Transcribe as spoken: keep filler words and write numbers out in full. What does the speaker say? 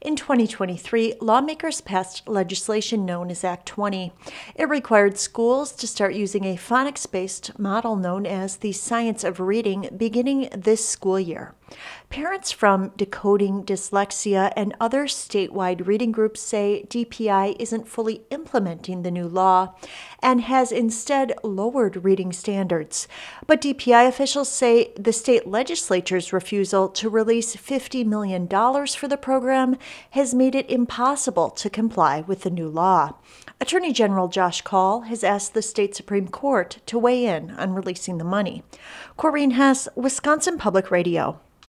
In twenty twenty-three, lawmakers passed legislation known as Act twenty. It required schools to start using a phonics-based model known as the Science of Reading beginning this school year. Parents from Decoding Dyslexia and other statewide reading groups say D P I isn't fully implementing the new law and has instead lowered reading standards. But D P I officials say the state legislature's refusal to release fifty million dollars for the program has made it impossible to comply with the new law. Attorney General Josh Kaul has asked the state Supreme Court to weigh in on releasing the money. Corrine Hess, Wisconsin Public Radio.